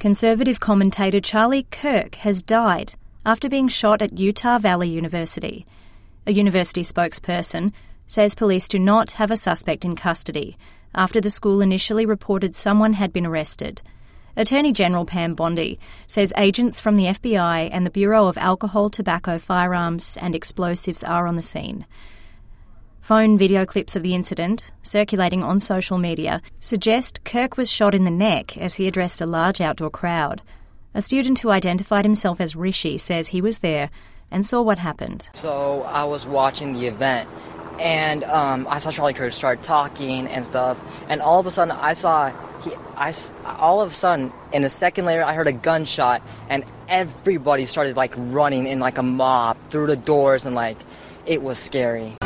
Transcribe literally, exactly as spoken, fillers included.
Conservative commentator Charlie Kirk has died after being shot at Utah Valley University. A university spokesperson says police do not have a suspect in custody after the school initially reported someone had been arrested. Attorney General Pam Bondi says agents from the F B I and the Bureau of Alcohol, Tobacco, Firearms and Explosives are on the scene. Phone video clips of the incident, circulating on social media, suggest Kirk was shot in the neck as he addressed a large outdoor crowd. A student who identified himself as Rishi says he was there and saw what happened. So I was watching the event, and um, I saw Charlie Kirk start talking and stuff, and all of a sudden I saw, he, I, all of a sudden, in a second later, I heard a gunshot, and everybody started, like, running in, like, a mob through the doors, and, like, it was scary.